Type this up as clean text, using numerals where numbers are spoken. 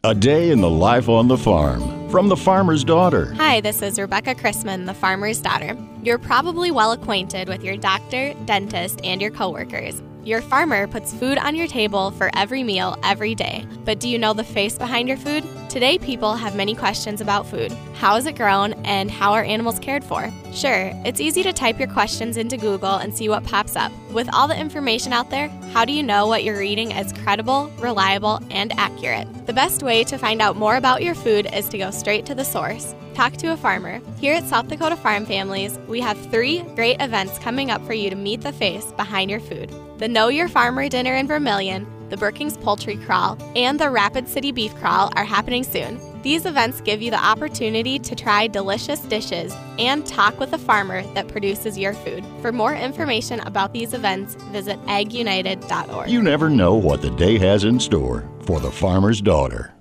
A day in the life on the farm from the farmer's daughter. Hi, this is Rebecca Chrisman, the farmer's daughter. You're probably well acquainted with your doctor, dentist, and your coworkers. Your farmer puts food on your table for every meal every day. But do you know the face behind your food? Today, people have many questions about food. How is it grown, and how are animals cared for? Sure, it's easy to type your questions into Google and see what pops up. With all the information out there, how do you know what you're eating is credible, reliable, and accurate? The best way to find out more about your food is to go straight to the source. Talk to a farmer. Here at South Dakota Farm Families, we have 3 great events coming up for you to meet the face behind your food. The Know Your Farmer Dinner in Vermilion, the Brookings Poultry Crawl, and the Rapid City Beef Crawl are happening soon. These events give you the opportunity to try delicious dishes and talk with a farmer that produces your food. For more information about these events, visit agunited.org. You never know what the day has in store for the farmer's daughter.